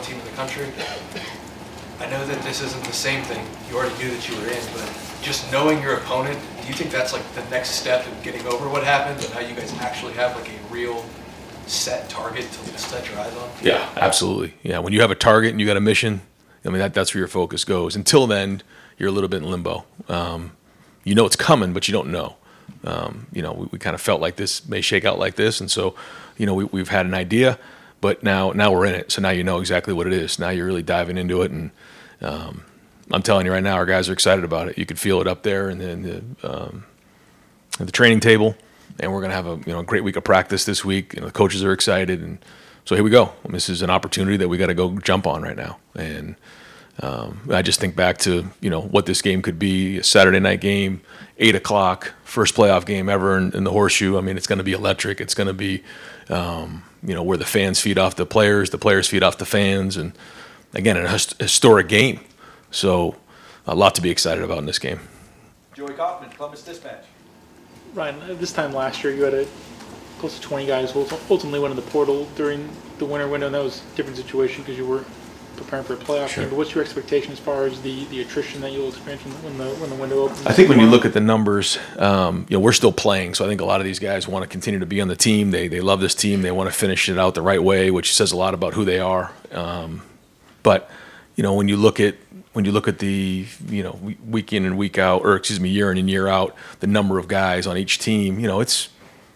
#1 team in the country. I know that this isn't the same thing. You already knew that you were in, but just knowing your opponent, do you think that's like the next step in getting over what happened and how you guys actually have like a real set target to set your eyes on? Yeah, absolutely. Yeah, when you have a target and you got a mission, I mean, that's where your focus goes. Until then, you're a little bit in limbo. You know it's coming, but you don't know. We kind of felt like this may shake out like this, and so, we've had an idea, but now we're in it. So now you know exactly what it is. Now you're really diving into it, and I'm telling you right now, our guys are excited about it. You could feel it up there, and then at the training table, and we're going to have a great week of practice this week. The coaches are excited, and so here we go. This is an opportunity that we got to go jump on right now, and I just think back to what this game could be: a Saturday night game, 8:00, first playoff game ever in the Horseshoe. I mean, it's going to be electric. It's going to be where the fans feed off the players feed off the fans, and again, a historic game. So a lot to be excited about in this game. Joey Kaufman, Columbus Dispatch. Ryan, this time last year you had close to 20 guys who ultimately went in the portal during the winter window, and that was a different situation because you were preparing for a playoff game. But what's your expectation as far as the attrition that you'll experience when the window opens? I think when you look at the numbers, we're still playing, so I think a lot of these guys want to continue to be on the team. They love this team. They want to finish it out the right way, which says a lot about who they are. But when you look at the week in and week out, or year in and year out, the number of guys on each team, it's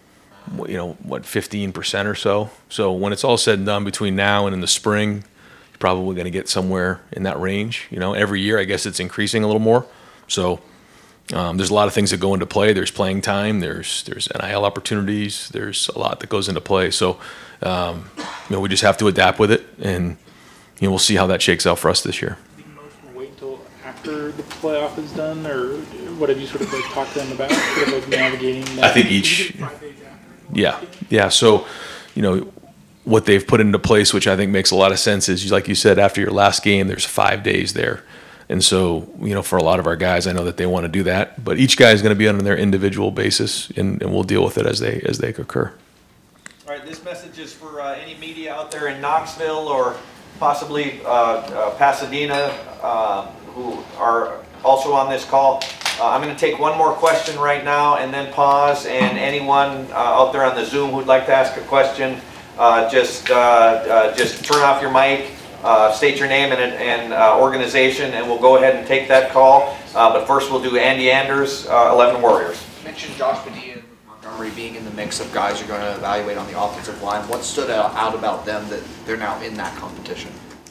15% or so. So when it's all said and done between now and in the spring, you're probably going to get somewhere in that range. Every year I guess it's increasing a little more. So there's a lot of things that go into play. There's playing time. There's NIL opportunities. There's a lot that goes into play. So we just have to adapt with it, and we'll see how that shakes out for us this year. Wait until after the playoff is done, or what have you sort of talked to them about? Sort of navigating that? I think each. Yeah. So, what they've put into place, which I think makes a lot of sense, is like you said, after your last game, there's 5 days there, and so for a lot of our guys, I know that they want to do that, but each guy is going to be on their individual basis, and we'll deal with it as they occur. All right, this message is for any media out there in Knoxville or possibly Pasadena who are also on this call. I'm going to take one more question right now and then pause, and anyone out there on the Zoom who'd like to ask a question, just turn off your mic, state your name and organization, and we'll go ahead and take that call. But first we'll do Andy Anders, 11 Warriors. You mentioned Josh Padilla and Montgomery being in the mix of guys you're going to evaluate on the offensive line. What stood out about them that they're now in that competition?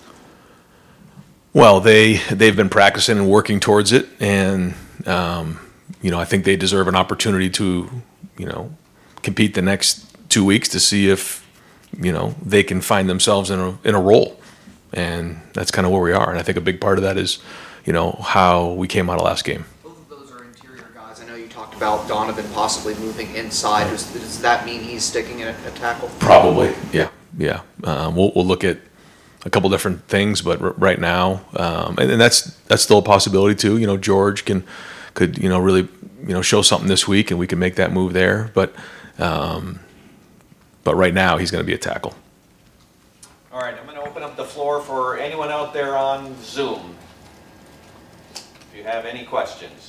Well, they've been practicing and working towards it, and I think they deserve an opportunity to compete the next 2 weeks to see if they can find themselves in a role, and that's kind of where we are. And I think a big part of that is how we came out of last game. Both of those are interior guys. I know you talked about Donovan possibly moving inside. Does that mean he's sticking in a tackle? Probably, yeah. We'll look at a couple different things, but right now, and that's still a possibility too. George could really show something this week, and we can make that move there. But right now, he's going to be a tackle. All right, I'm going to open up the floor for anyone out there on Zoom. If you have any questions.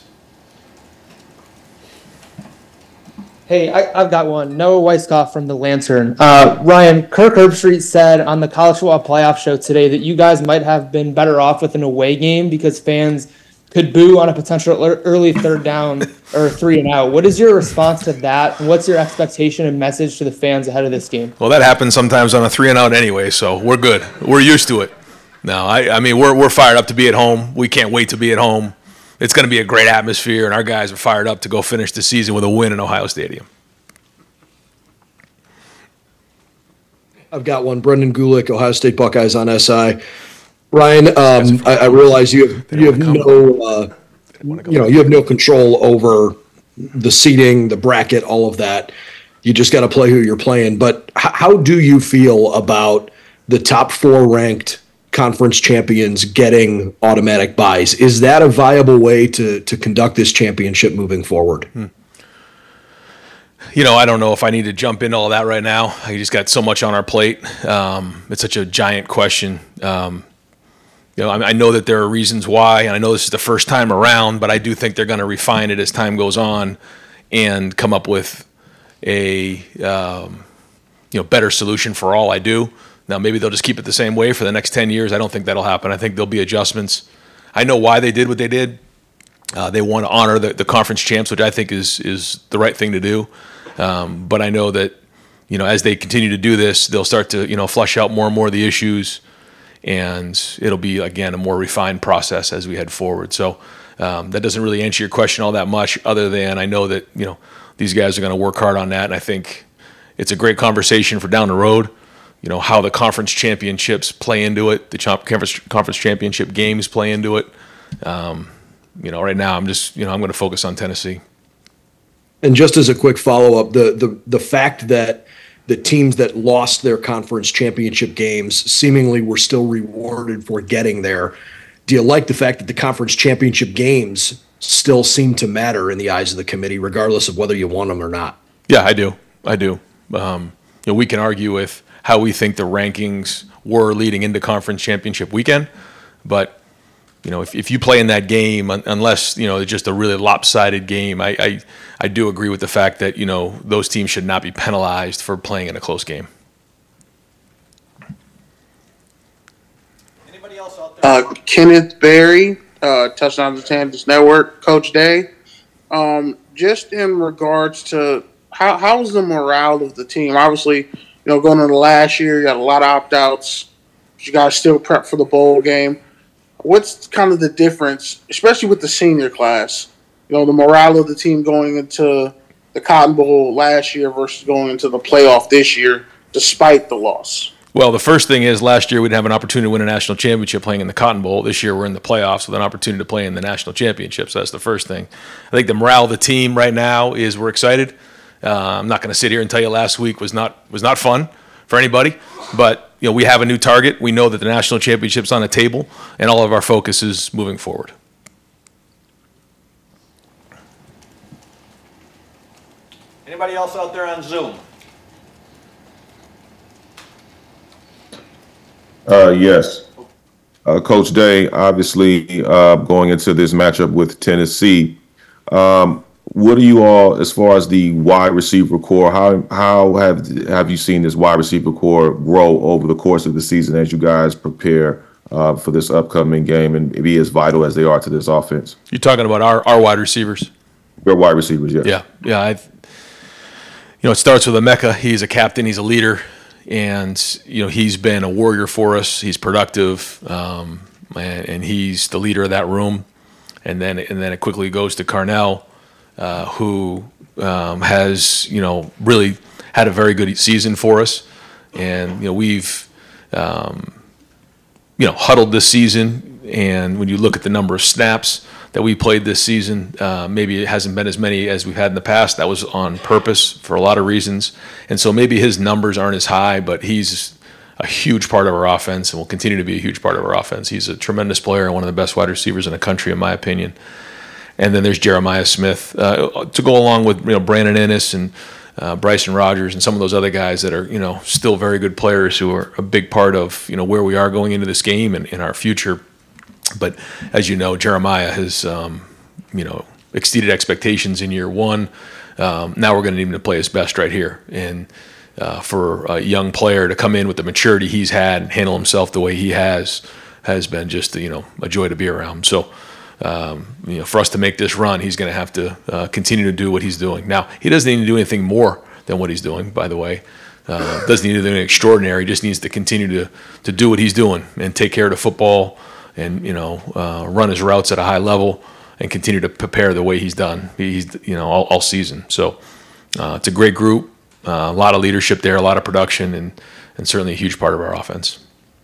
Hey, I've got one. Noah Weiskopf from the Lantern. Ryan, Kirk Herbstreit said on the College Football Playoff show today that you guys might have been better off with an away game because fans could boo on a potential early third down or 3 and out. What is your response to that? And what's your expectation and message to the fans ahead of this game? Well, that happens sometimes on a 3 and out anyway, so we're good. We're used to it. No, I mean, we're fired up to be at home. We can't wait to be at home. It's going to be a great atmosphere, and our guys are fired up to go finish the season with a win in Ohio Stadium. I've got one. Brendan Gulick, Ohio State Buckeyes on SI. Ryan, I realize you have no control over the seating, the bracket, all of that. You just got to play who you're playing. But how do you feel about the top 4 ranked conference champions getting automatic buys? Is that a viable way to conduct this championship moving forward? I don't know if I need to jump into all that right now. I just got so much on our plate. It's such a giant question. I know that there are reasons why, and I know this is the first time around, but I do think they're going to refine it as time goes on and come up with a better solution for all I do. Now, maybe they'll just keep it the same way for the next 10 years. I don't think that'll happen. I think there'll be adjustments. I know why they did what they did. They want to honor the conference champs, which I think is the right thing to do. But I know that, as they continue to do this, they'll start to, flush out more and more of the issues, and it'll be, again, a more refined process as we head forward. So that doesn't really answer your question all that much, other than I know that, these guys are going to work hard on that, and I think it's a great conversation for down the road, how the conference championships play into it, the conference championship games play into it. Right now I'm I'm going to focus on Tennessee. And just as a quick follow-up, the fact that the teams that lost their conference championship games seemingly were still rewarded for getting there. Do you like the fact that the conference championship games still seem to matter in the eyes of the committee, regardless of whether you won them or not? Yeah, I do. We can argue with how we think the rankings were leading into conference championship weekend, but if you play in that game, unless it's just a really lopsided game, I do agree with the fact that those teams should not be penalized for playing in a close game. Anybody else out there? Kenneth Berry, Touchdown to Kansas Network, Coach Day. Just in regards to how's the morale of the team? Obviously, going into last year, you got a lot of opt-outs, but you guys still prep for the bowl game. What's kind of the difference, especially with the senior class? The morale of the team going into the Cotton Bowl last year versus going into the playoff this year, despite the loss. Well, the first thing is last year we didn't have an opportunity to win a national championship playing in the Cotton Bowl. This year we're in the playoffs with an opportunity to play in the national championship. So that's the first thing. I think the morale of the team right now is we're excited. I'm not going to sit here and tell you last week was not fun for anybody, but we have a new target. We know that the national championship's on the table, and all of our focus is moving forward. Anybody else out there on Zoom? Yes. Coach Day, obviously going into this matchup with Tennessee, what are you all, as far as the wide receiver core, how have you seen this wide receiver core grow over the course of the season as you guys prepare for this upcoming game and be as vital as they are to this offense? You're talking about our wide receivers? Your wide receivers, yes. Yeah. It starts with Emeka. He's a captain. He's a leader. And, he's been a warrior for us. He's productive, and he's the leader of that room. And then it quickly goes to Carnell, who has, really had a very good season for us. And, we've, huddled this season. And when you look at the number of snaps that we played this season, maybe it hasn't been as many as we've had in the past. That was on purpose for a lot of reasons. And so maybe his numbers aren't as high, but he's a huge part of our offense and will continue to be a huge part of our offense. He's a tremendous player and one of the best wide receivers in the country, in my opinion. And then there's Jeremiah Smith to go along with Brandon Ennis and Bryson Rogers and some of those other guys that are still very good players who are a big part of where we are going into this game and in our future. But as you know, Jeremiah has exceeded expectations in year one. Now we're going to need him to play his best right here. And for a young player to come in with the maturity he's had and handle himself the way he has been just a joy to be around. So for us to make this run, he's going to have to continue to do what he's doing. Now, he doesn't need to do anything more than what he's doing, by the way. Doesn't need to do anything extraordinary. He just needs to continue to do what he's doing and take care of the football and run his routes at a high level and continue to prepare the way he's done. He's all season. So it's a great group, a lot of leadership there, a lot of production, and certainly a huge part of our offense.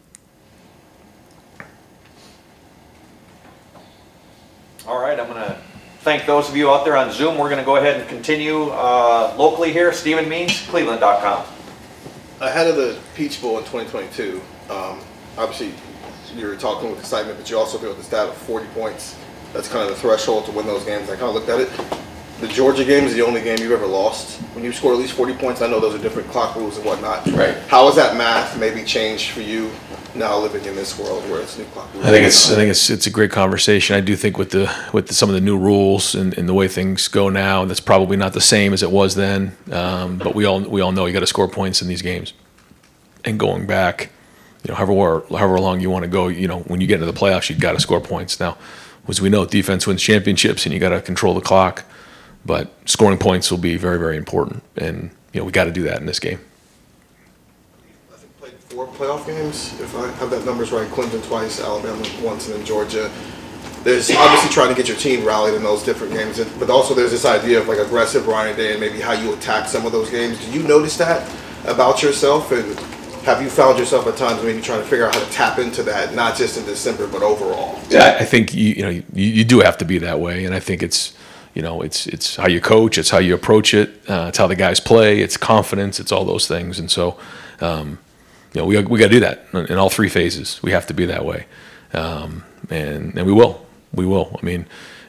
All right, I'm going to thank those of you out there on Zoom. We're going to go ahead and continue locally here. Stephen Means, Cleveland.com. Ahead of the Peach Bowl in 2022, obviously you were talking with excitement, but you also threw out the stat of 40 points. That's kind of the threshold to win those games. I kind of looked at it. the Georgia game is the only game you've ever lost. When you score at least 40 points, I know those are different clock rules and whatnot. Right. How has that math maybe changed for you now living in this world where it's new clock rules? I think it's a great conversation. I do think with some of the new rules and the way things go now, that's probably not the same as it was then. But we all know you got to score points in these games. And going back, however long you want to go, when you get into the playoffs, you got to score points. Now, as we know, defense wins championships, and you got to control the clock. But scoring points will be very, very important, and we got to do that in this game. I think played 4 playoff games, if I have that numbers right. Clemson twice, Alabama once, and then Georgia. There's obviously trying to get your team rallied in those different games, but also there's this idea of like aggressive Ryan Day and maybe how you attack some of those games. Do you notice that about yourself, and have you found yourself at times maybe trying to figure out how to tap into that, not just in December but overall? Yeah, I think you do have to be that way, and I think it's how you coach, it's how you approach it, it's how the guys play, it's confidence, it's all those things, and so we got to do that in all 3 phases. We have to be that way, and we will. I mean,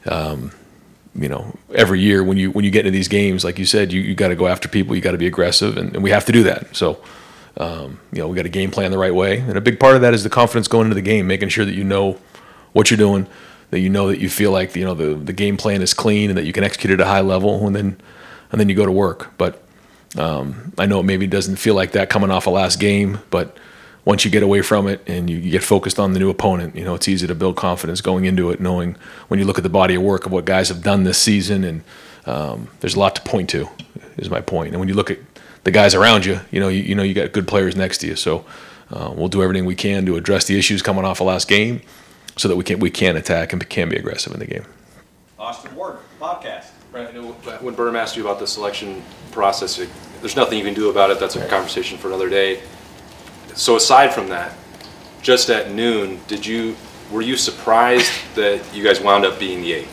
every year when you get into these games, like you said, you got to go after people, you got to be aggressive, and we have to do that. So. We got to game plan the right way, and a big part of that is the confidence going into the game, making sure that you know what you're doing, that you feel like the game plan is clean and that you can execute it at a high level, and then you go to work. But I know it maybe doesn't feel like that coming off a last game, but once you get away from it and you get focused on the new opponent, it's easy to build confidence going into it, knowing when you look at the body of work of what guys have done this season, and there's a lot to point to, is my point. And when you look at the guys around you, you got good players next to you. So we'll do everything we can to address the issues coming off a last game, so that we can attack and can be aggressive in the game. Austin Ward, podcast. Right. I know when Berm asked you about the selection process, there's nothing you can do about it. That's a conversation for another day. So aside from that, just at noon, were you surprised that you guys wound up being the 8?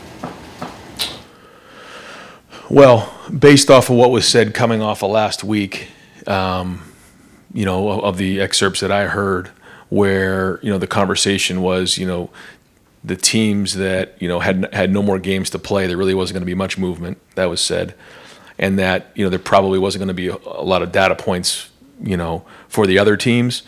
Well, based off of what was said coming off of last week, of the excerpts that I heard, where the conversation was, the teams that had no more games to play, there really wasn't going to be much movement. That was said, and that there probably wasn't going to be a lot of data points, for the other teams.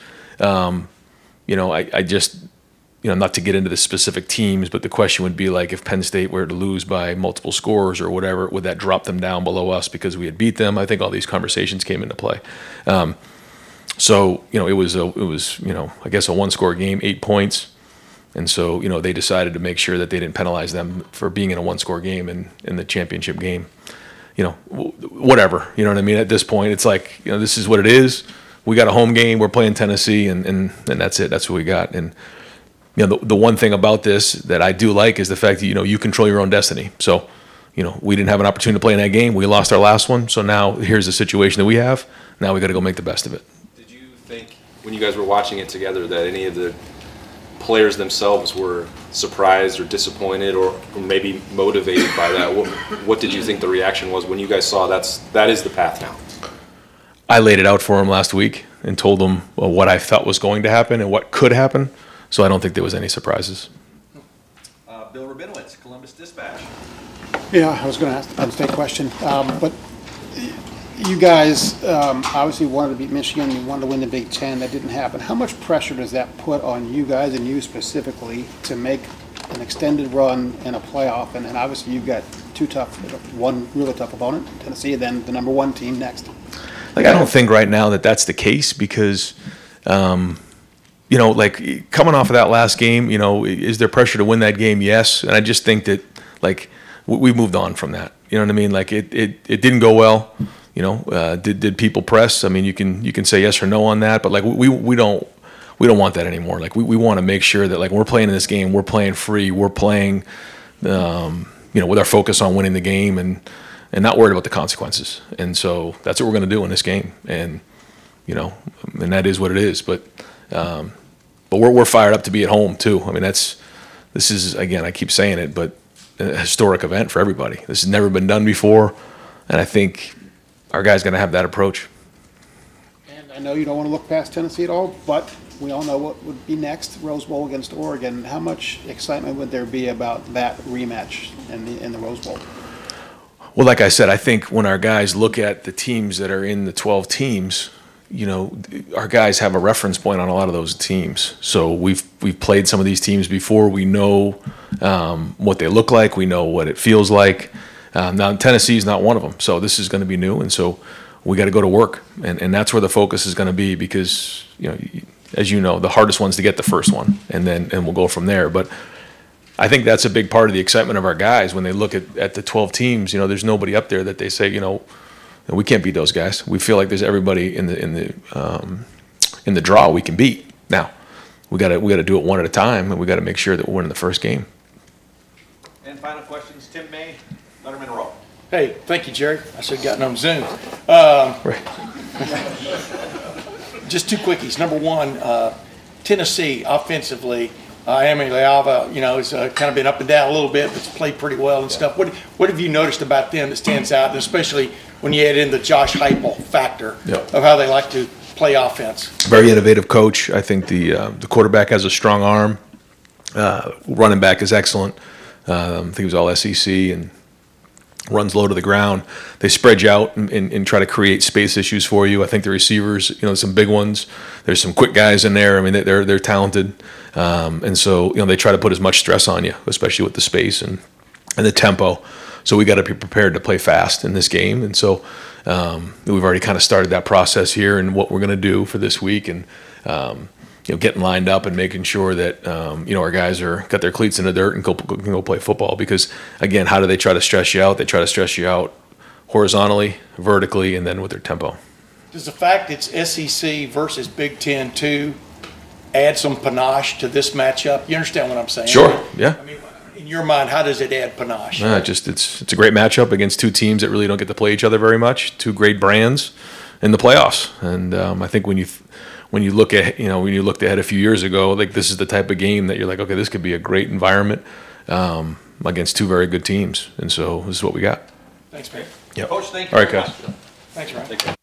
I just. Not to get into the specific teams, but the question would be like, if Penn State were to lose by multiple scores or whatever, would that drop them down below us because we had beat them? I think all these conversations came into play. So it was I guess a 1-score game, 8 points, and so they decided to make sure that they didn't penalize them for being in a 1-score game in the championship game. Whatever. You know what I mean? At this point, it's like this is what it is. We got a home game. We're playing Tennessee, and that's it. That's what we got. And the one thing about this that I do like is the fact that, you control your own destiny. So, we didn't have an opportunity to play in that game. We lost our last one. So now here's the situation that we have. Now we got to go make the best of it. Did you think, when you guys were watching it together, that any of the players themselves were surprised or disappointed or maybe motivated by that? What did you think the reaction was when you guys saw that is the path now? I laid it out for them last week and told them what I thought was going to happen and what could happen. So I don't think there was any surprises. Bill Rabinowitz, Columbus Dispatch. Yeah, I was going to ask the Penn State question, but you guys obviously wanted to beat Michigan. You wanted to win the Big Ten. That didn't happen. How much pressure does that put on you guys and you specifically to make an extended run in a playoff? And obviously you've got one really tough opponent, Tennessee, and then the number 1 team next. I don't think right now that that's the case because. Coming off of that last game, is there pressure to win that game? Yes. And I just think that, we moved on from that. You know what I mean? It didn't go well. Did people press? I mean, you can say yes or no on that, but we don't want that anymore. We want to make sure that when we're playing in this game, we're playing free. We're playing, with our focus on winning the game and not worried about the consequences. And so that's what we're going to do in this game. And, and that is what it is. But we're fired up to be at home too. I mean, this is, again, I keep saying it, but a historic event for everybody. This has never been done before, and I think our guys going to have that approach. And I know you don't want to look past Tennessee at all, but we all know what would be next, Rose Bowl against Oregon. How much excitement would there be about that rematch in the Rose Bowl? Well, like I said, I think when our guys look at the teams that are in the 12 teams, you know, our guys have a reference point on a lot of those teams. So we've played some of these teams before. We know what they look like. We know what it feels like. Now Tennessee is not one of them, so this is going to be new, and so we got to go to work, and that's where the focus is going to be, because you know, as you know, the hardest one's to get the first one, and we'll go from there. But I think that's a big part of the excitement of our guys when they look at the 12 teams. You know, there's nobody up there that they say, you know, we can't beat those guys. We feel like there's everybody in the draw we can beat. Now, we got to do it one at a time, and we got to make sure that we're winning the first game. And final questions, Tim May, Letterman Row. Hey, thank you, Jerry. I should have gotten on Zoom. Just two quickies. Number one, Tennessee offensively, Emily Leava, you know, has kind of been up and down a little bit, but played pretty well and stuff. What have you noticed about them that stands out, and especially when you add in the Josh Heupel factor of how they like to play offense? Very innovative coach. I think the quarterback has a strong arm. Running back is excellent. I think he was all SEC and runs low to the ground. They spread you out and try to create space issues for you. I think the receivers, you know, some big ones. There's some quick guys in there. I mean, they're talented, and so you know they try to put as much stress on you, especially with the space and the tempo. So we got to be prepared to play fast in this game, and so we've already kind of started that process here and what we're going to do for this week, and you know, getting lined up and making sure that you know, our guys got their cleats in the dirt and can go play football. Because again, how do they try to stress you out? They try to stress you out horizontally, vertically, and then with their tempo. Does the fact it's SEC versus Big Ten 2 add some panache to this matchup? You understand what I'm saying? Sure. Yeah. I mean, in your mind, how does it add panache? It's a great matchup against two teams that really don't get to play each other very much. Two great brands in the playoffs, and I think when you look at, you know, when you looked ahead a few years ago, like this is the type of game that you're like, okay, this could be a great environment against two very good teams, and so this is what we got. Thanks, man. Yep. Coach, thank you All right, very guys. much. Thanks, Ryan.